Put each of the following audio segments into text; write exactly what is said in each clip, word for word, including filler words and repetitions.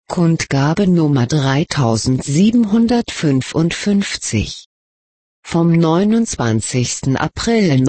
Kundgabe Nummer dreitausendsiebenhundertfünfundfünfzig. Vom neunundzwanzigsten April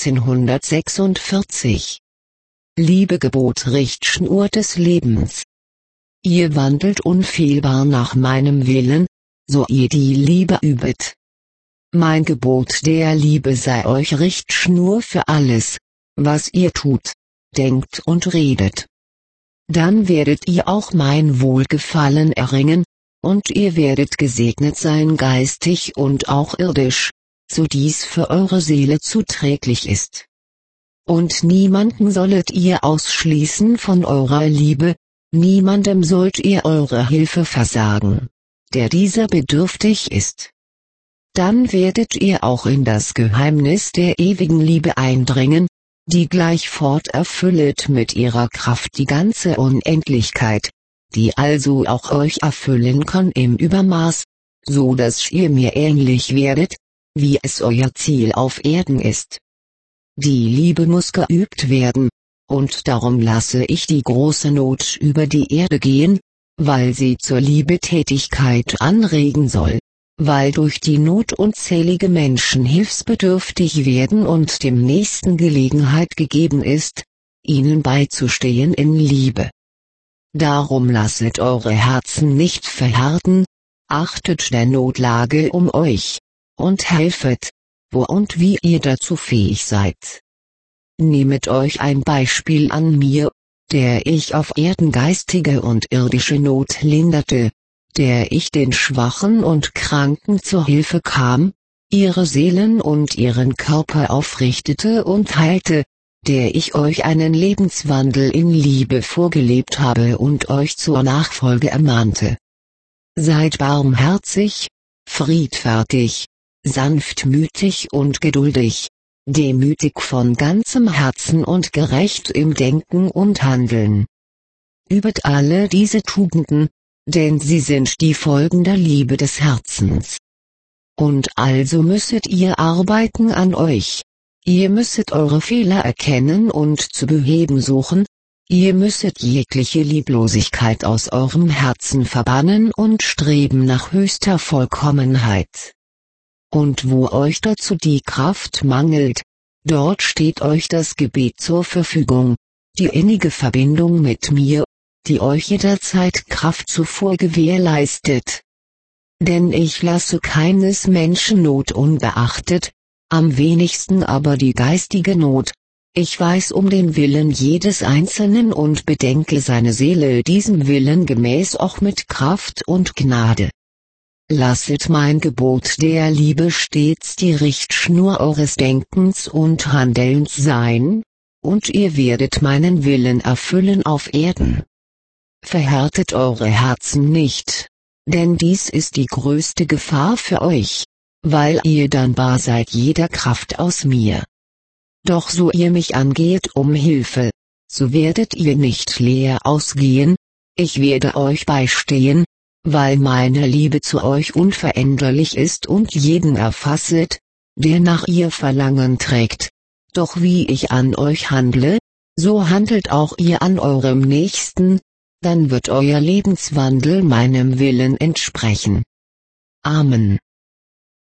neunzehnhundertsechsundvierzig. Liebe Gebot Richtschnur des Lebens. Ihr wandelt unfehlbar nach meinem Willen, so ihr die Liebe übet. Mein Gebot der Liebe sei euch Richtschnur für alles, was ihr tut, denkt und redet. Dann werdet ihr auch mein Wohlgefallen erringen, und ihr werdet gesegnet sein geistig und auch irdisch, so dies für eure Seele zuträglich ist. Und niemanden sollet ihr ausschließen von eurer Liebe, niemandem sollt ihr eure Hilfe versagen, der dieser bedürftig ist. Dann werdet ihr auch in das Geheimnis der ewigen Liebe eindringen, die gleich fort erfüllet mit ihrer Kraft die ganze Unendlichkeit, die also auch euch erfüllen kann im Übermaß, so dass ihr mir ähnlich werdet, wie es euer Ziel auf Erden ist. Die Liebe muss geübt werden, und darum lasse ich die große Not über die Erde gehen, weil sie zur Liebetätigkeit anregen soll, weil durch die Not unzählige Menschen hilfsbedürftig werden und dem Nächsten Gelegenheit gegeben ist, ihnen beizustehen in Liebe. Darum lasset eure Herzen nicht verhärten, achtet der Notlage um euch, und helfet, wo und wie ihr dazu fähig seid. Nehmet euch ein Beispiel an mir, der ich auf Erden geistige und irdische Not linderte, der ich den Schwachen und Kranken zur Hilfe kam, ihre Seelen und ihren Körper aufrichtete und heilte, der ich euch einen Lebenswandel in Liebe vorgelebt habe und euch zur Nachfolge ermahnte. Seid barmherzig, friedfertig, sanftmütig und geduldig, demütig von ganzem Herzen und gerecht im Denken und Handeln. Übet alle diese Tugenden, denn sie sind die Folgen der Liebe des Herzens. Und also müsset ihr arbeiten an euch, ihr müsset eure Fehler erkennen und zu beheben suchen, ihr müsset jegliche Lieblosigkeit aus eurem Herzen verbannen und streben nach höchster Vollkommenheit. Und wo euch dazu die Kraft mangelt, dort steht euch das Gebet zur Verfügung, die innige Verbindung mit mir, die euch jederzeit Kraft zuvor gewährleistet. Denn ich lasse keines Menschen Not unbeachtet, am wenigsten aber die geistige Not. Ich weiß um den Willen jedes Einzelnen und bedenke seine Seele diesem Willen gemäß auch mit Kraft und Gnade. Lasset mein Gebot der Liebe stets die Richtschnur eures Denkens und Handelns sein, und ihr werdet meinen Willen erfüllen auf Erden. Verhärtet eure Herzen nicht, denn dies ist die größte Gefahr für euch, weil ihr dann bar seid jeder Kraft aus mir. Doch so ihr mich angeht um Hilfe, so werdet ihr nicht leer ausgehen, ich werde euch beistehen, weil meine Liebe zu euch unveränderlich ist und jeden erfasset, der nach ihr Verlangen trägt. Doch wie ich an euch handle, so handelt auch ihr an eurem Nächsten, dann wird euer Lebenswandel meinem Willen entsprechen. Amen.